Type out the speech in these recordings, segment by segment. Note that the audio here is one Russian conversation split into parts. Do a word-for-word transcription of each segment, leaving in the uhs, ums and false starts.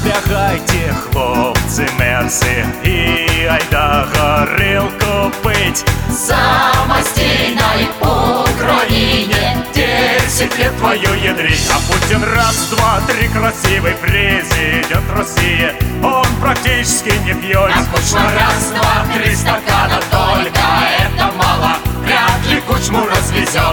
Налягайте, хлопці мерси, і айда горілку пить. Самостійной Украине Десять лет твою ядрить. А Путин раз, два, три, красивый президент России. Он практически не пьет. А Кучма раз, два, три стакана, только это мало. Вряд ли Кучму развезет.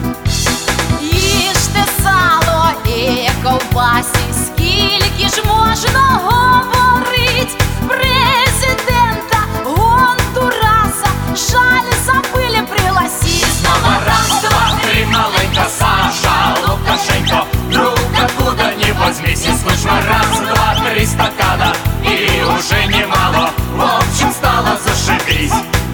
Їжте сало і ковбасі, скільки ж можна говорить? Президента Гондураса жаль забыли пригласить. Снова раз, два, три, маленька Саша, Лукашенко, друг откуда ни возьмись. И слышно раз, два, три стакана, и уже немало. В общем, стало зашибись.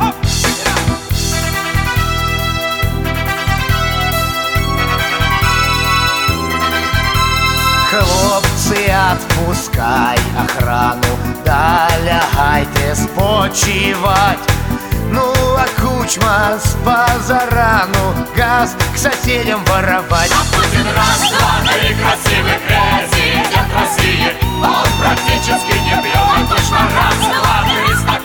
Хлопці, отпускай охрану, да лягайте спочивать. Ну, а Кучма с позарану газ к соседям воровать. А Путин раз, два, три, красивый президент России. Он практически не пьет, а точно раз, два, три стакана.